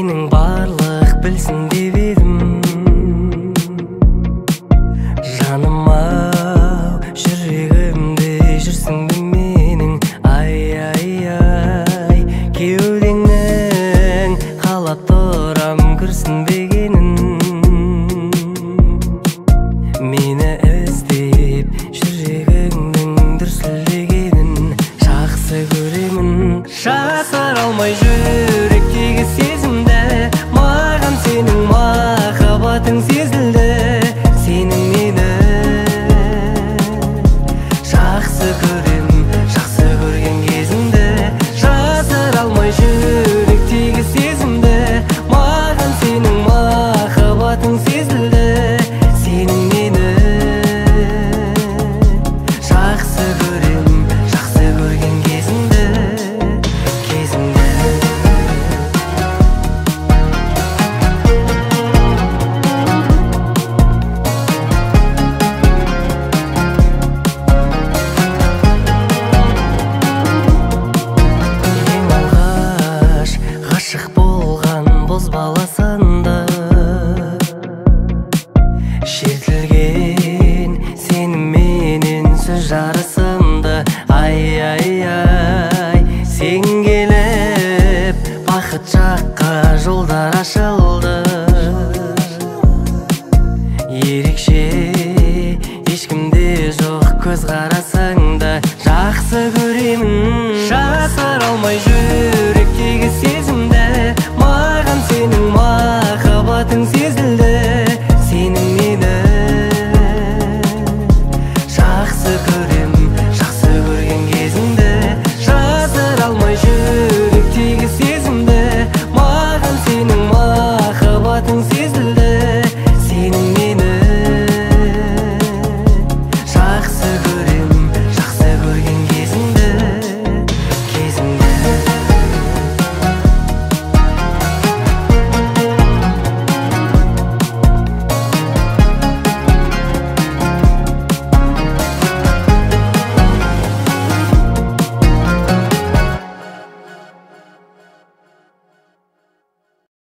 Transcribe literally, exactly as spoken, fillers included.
сенің барлық білсін деп едім. Жаным ау, жүрегімде жүрсің бе менің? Ай, ай, ай, кеудеңнің қалап тұрам күрсінбегенін. Мені іздеп жүрегіңнің дүрсілдегенін жақсы көремін. Жасыра алмай жүректегі сезімді, маған сенің махаббатың сезілді. Сенің мені жақсы көрем, жақсы көрген кезімді. Жасыра алмай жүректегі сезімді, маған сенің махаббатың сезілді. Сенің мені жақсы көрем, жақсы көрген кезімді, кезімді. Ең алғаш ғашық болған бозбала санды, шертілген сеніменен сөз жарысымды. Ай, ай, ай, сен келіп бақыт жаққа жолдар ашылды. Ерекше ешкімде жоқ көз қарасы.